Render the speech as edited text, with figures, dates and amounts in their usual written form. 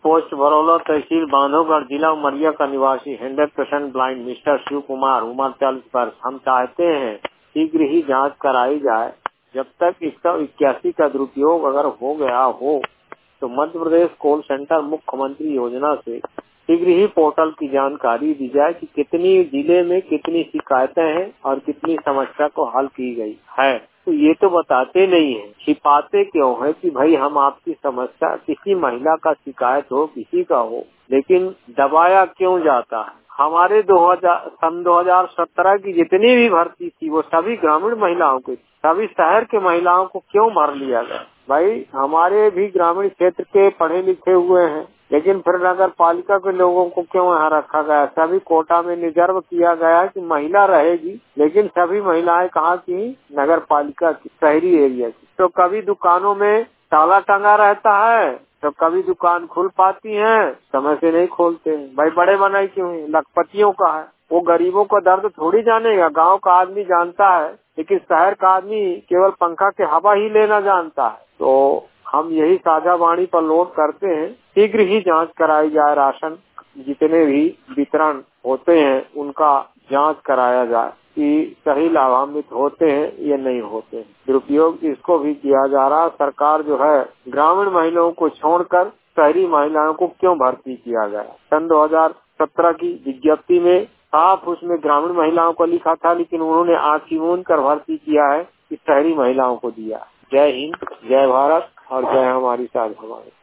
Post Baraula, तहसील बांधवगढ़, जिला उमरिया का निवासी 100% ब्लाइंड मिस्टर शिव कुमार, उम्र 40 वर्ष। हम चाहते हैं शीघ्र ही जांच कराई जाए। जब तक 181 का दुरुपयोग अगर हो गया हो तो मध्य प्रदेश कॉल सेंटर मुख्यमंत्री योजना से शीघ्र ही पोर्टल की जानकारी दी जाए कि कितनी जिले में कितनी शिकायतें हैं और कितनी समस्या को हल की गई है। तो ये तो बताते नहीं है, छिपाते क्यों है कि भाई हम आपकी समस्या, किसी महिला का शिकायत हो, किसी का हो, लेकिन दबाया क्यों जाता है। हमारे सन 2017 की जितनी भी भर्ती थी वो सभी ग्रामीण महिलाओं की, सभी शहर के महिलाओं को क्यों भर लिया गया। भाई हमारे भी ग्रामीण क्षेत्र के पढ़े लिखे हुए हैं, लेकिन फिर नगर पालिका के लोगों को क्यों यहाँ रखा गया। सभी कोटा में रिजर्व किया गया कि महिला रहेगी, लेकिन सभी महिलाएं कहाँ की, नगर पालिका की, शहरी एरिया की। तो कभी दुकानों में ताला टंगा रहता है तो कभी दुकान खुल पाती है, समय से नहीं खोलते। भाई बड़े बनाई क्यों है, लखपतियों का है, वो गरीबों का दर्द थोड़ी जानेगा। गांव का आदमी जानता है, लेकिन शहर का आदमी केवल पंखा के हवा ही लेना जानता है। तो हम यही साझा वाणी पर लोड करते हैं, शीघ्र ही जांच कराई जाए। राशन जितने भी वितरण होते हैं उनका जांच कराया जाए कि सही लाभान्वित होते हैं या नहीं होते हैं। दुरुपयोग इसको भी किया जा रहा। सरकार जो है ग्रामीण महिलाओं को छोड़कर शहरी महिलाओं को क्यों भर्ती किया गया। सन 2017 की विज्ञप्ति में साफ उसमें ग्रामीण महिलाओं को लिखा था, लेकिन उन्होंने आंखी मूंद कर भर्ती किया है कि शहरी महिलाओं को दिया। जय हिंद, जय भारत और जय हमारी साझा वाणी।